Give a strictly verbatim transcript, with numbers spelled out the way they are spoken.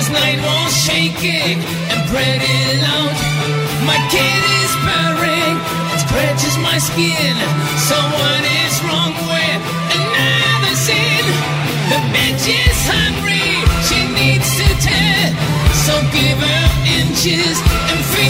night wall shaking and bread it out. My kid is purring, it scratches my skin. So what is wrong with another sin? The bitch is hungry, she needs to tell. So give her inches and feed